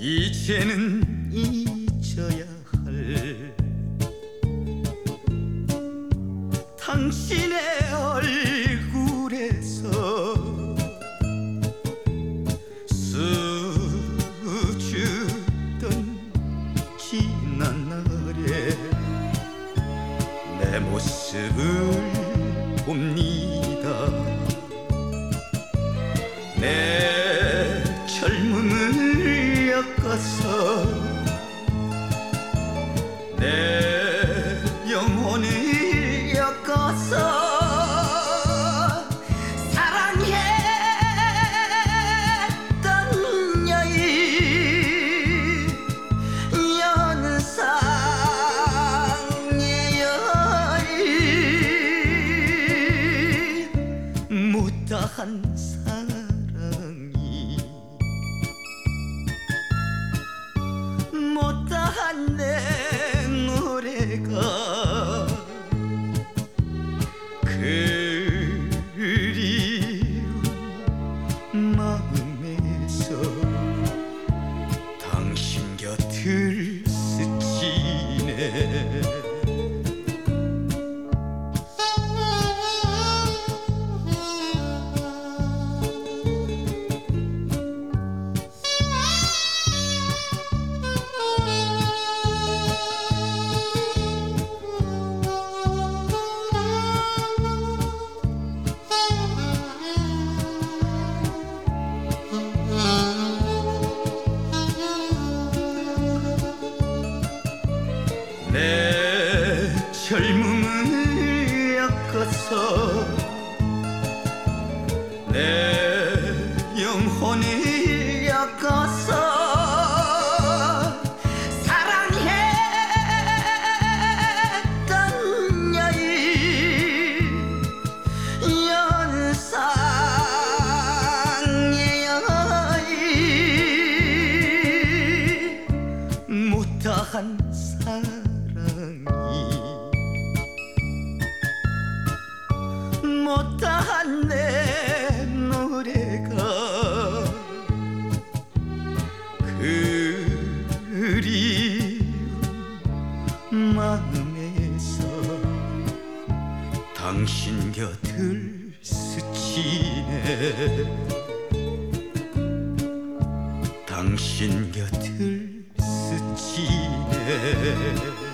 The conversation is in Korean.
이제는 잊어야 할 당신의 얼굴에서 스치던 지난 날에 내 모습을 봅니다. 내 젊음을 엮어서 내 영혼을 엮어서 사랑했던 여인 연상의 여인 못다한 사랑이 못다한 내 노래가 그리운 마음에서 당신 곁을 스치네. 내 젊음을 엮어서 내 영혼을 엮어서 사랑했던 여인 연상의 여인 못다한 사랑이 못다한 내 노래가 그리운 마음에서 당신 곁을 스치네. 당신 곁을 스치네.